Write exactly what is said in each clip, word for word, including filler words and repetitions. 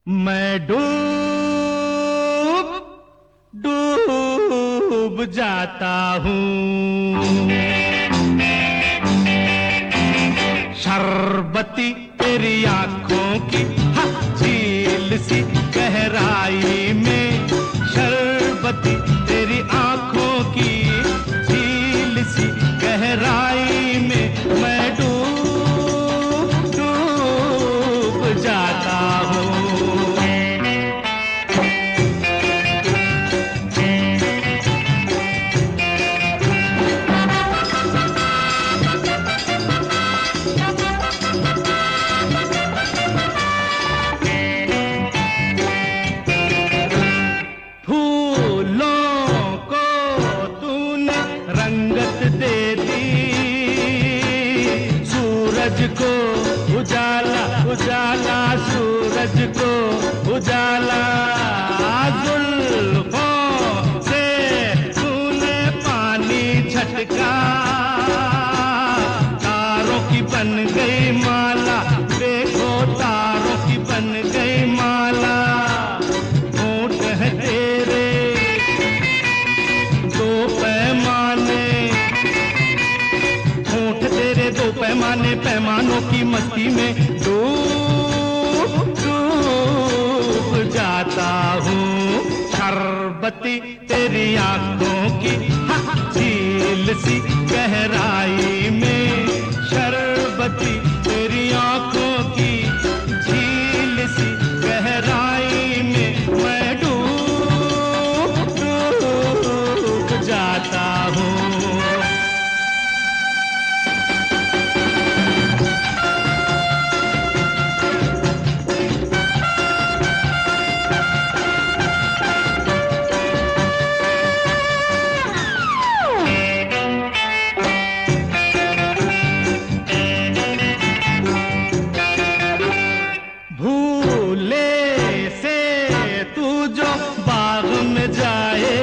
मैं डूब डूब जाता हूँ। शरबती तेरी आंखों की झील सी गहराई में, शरबती तेरी आंखों की झील सी गहराई में मैं डूब डूब जाता हूँ। रंगत दे दी सूरज को उजाला, उजाला सूरज को उजाला। जुल्फों से तूने पानी छटका, तारों की बन गई माला, देखो तारों की बन गई माला। होंठ है तेरे दो पैमाने, होंठ तेरे दो पैमाने, पैमानों की मस्ती में डूब डूब जाता हूँ। शरबती तेरी आंखों की झील सी गहराई में, शरबती तेरी आंखों की झील सी गहराई में मैं डूब डूब जाता हूँ। भूले से तू जो बाग में जाए,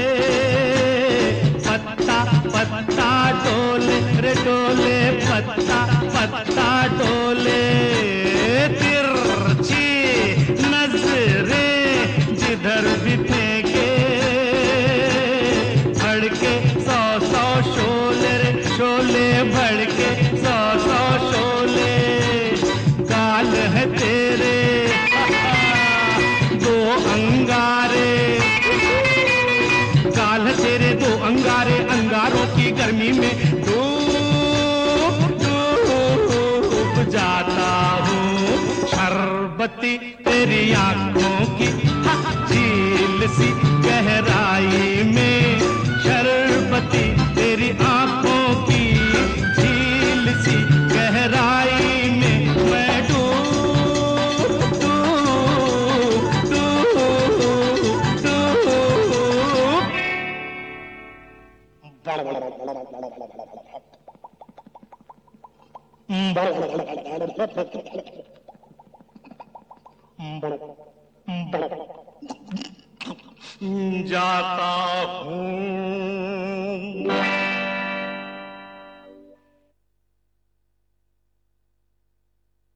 पत्ता पत्ता डोले रे डोले, पत्ता पत्ता डोले। तिरछी नजरें जिधर भी फेंके, भड़के सौ सौ शोले रे शोले, भड़के सौ सौ शोले। गाल है तेरे दो अंगारे, गाल है तेरे दो अंगारे, अंगारों की गर्मी में डूब डूब जाता हूँ। शरबती तेरी आंखों की झील सी गहराई में, शरबती तेरी आंखों की झील सी गहराई में मैं डूब डूब डूब डूब जाता हूँ।